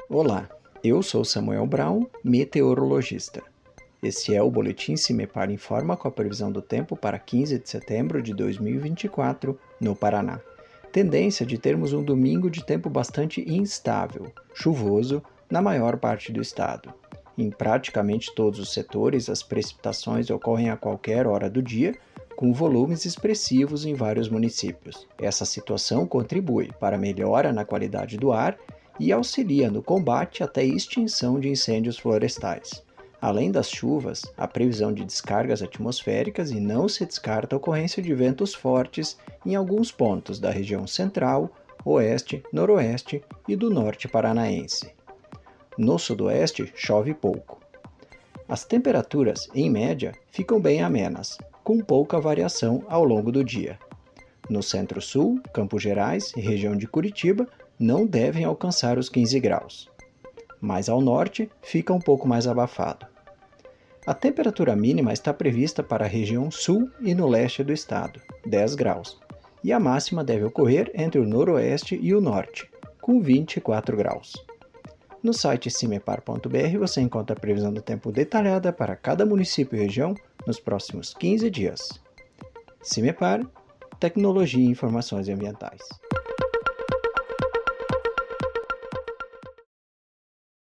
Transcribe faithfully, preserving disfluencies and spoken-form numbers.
Olá, eu sou Samuel Brown, meteorologista. Esse é o Boletim CIMEPAR Informa com a previsão do tempo para quinze de setembro de dois mil e vinte e quatro, no Paraná. Tendência de termos um domingo de tempo bastante instável, chuvoso, na maior parte do estado. Em praticamente todos os setores, as precipitações ocorrem a qualquer hora do dia, com volumes expressivos em vários municípios. Essa situação contribui para a melhora na qualidade do ar e auxilia no combate até extinção de incêndios florestais. Além das chuvas, há previsão de descargas atmosféricas e não se descarta a ocorrência de ventos fortes em alguns pontos da região central, oeste, noroeste e do norte paranaense. No sudoeste, chove pouco. As temperaturas, em média, ficam bem amenas, com pouca variação ao longo do dia. No centro-sul, Campos Gerais e região de Curitiba não devem alcançar os quinze graus. Mais ao norte, fica um pouco mais abafado. A temperatura mínima está prevista para a região sul e no leste do estado, dez graus, e a máxima deve ocorrer entre o noroeste e o norte, com vinte e quatro graus. No site cimepar ponto b r você encontra a previsão do tempo detalhada para cada município e região nos próximos quinze dias. CIMEPAR, Tecnologia e Informações Ambientais.